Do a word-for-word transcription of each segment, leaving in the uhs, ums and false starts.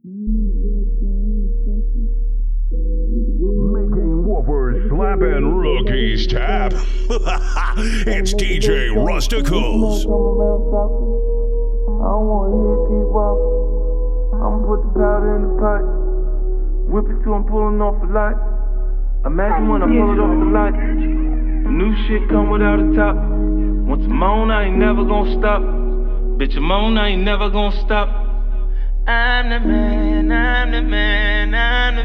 Making whoopers slap and rookies tap. It's D J Rusticles. I don't want to hear it keep walking. I'ma put the powder in the pot. Whip it till I'm pulling off a light. Imagine when I pull it off the light. The new shit come without a top. Once I'm on, I ain't never gonna stop. Bitch, I'm on, I ain't never gonna stop. I'm the man, I'm the man, I'm the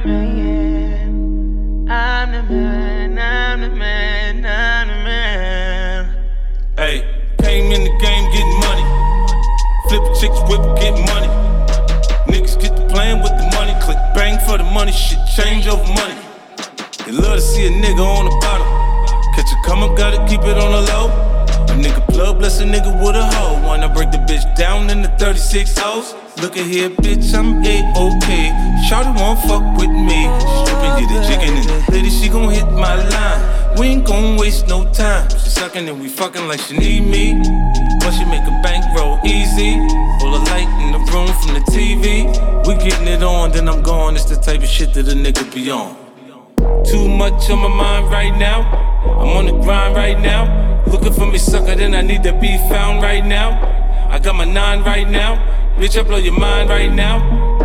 man. I'm the man, I'm the man, I'm the man. Hey, came in the game getting money. Flip chicks, whip, get money. Niggas get to playing with the money. Click bang for the money, shit change over money. They love to see a nigga on the bottom. Catch a come up, gotta keep it on the low. A nigga plug, bless a nigga with a hoe. Wanna break the bitch down in the thirty-six hoes. Look at here, bitch, I'm A-OK. Shawty won't fuck with me. She stripping, get it jigging, and lady, she gon' hit my line. We ain't gon' waste no time. She sucking and we fucking like she need me. But she make a bankroll easy. All the light in the room from the T V. We getting it on, then I'm gone. It's the type of shit that a nigga be on. Too much on my mind right now. I'm on the grind right now. Looking for me, sucker, then I need to be found right now. I got my nine right now. Bitch, I blow your mind right now.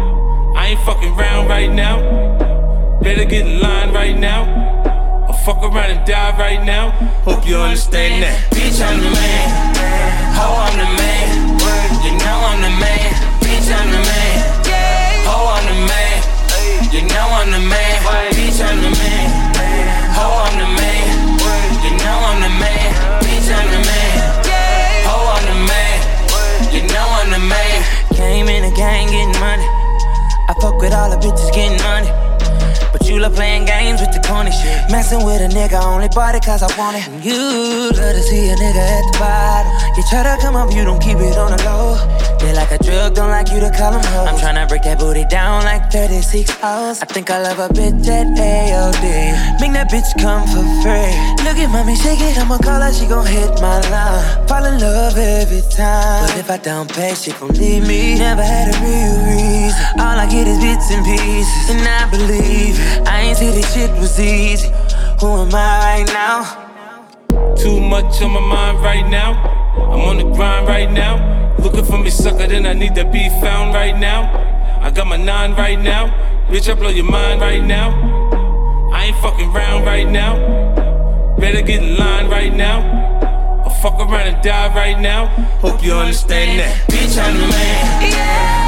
I ain't fucking round right now. Better get in line right now. Or fuck around and die right now. Hope you understand that. Bitch, I'm the man. Ho, I'm the man. You know I'm the man. Bitch, I'm the man. Ho, I'm the man. You know I'm the man. Bitch, I'm the man. Ho, I'm the man. You know I'm the man. Bitch, I'm the man. Ho, I'm the man. You know I'm the man. Came in the gang getting money. I fuck with all the bitches getting money. But you love playing games with the corny shit. Messing with a nigga, only bought it cause I want it. You love to see a nigga at the bottom. You try to come up, you don't keep it on the low. They like a drug, don't like you to call them hoes. I'm tryna break that booty down like thirty-six hours. I think I love a bitch at A O D. Make that bitch come for free. Look at mommy, shake it, I'ma call her, she gon' hit my line. Fall in love every time. But if I don't pay, she gon' leave me. Never had a real reason. All I get is bits and pieces. And I believe it. I ain't see this shit was easy. Who am I right now? Too much on my mind right now. I'm on the grind right now. Looking for me, sucker, then I need to be found right now. I got my nine right now. Bitch, I blow your mind right now. I ain't fucking round right now. Better get in line right now. Or fuck around and die right now. Hope you understand that. Bitch, I'm the man.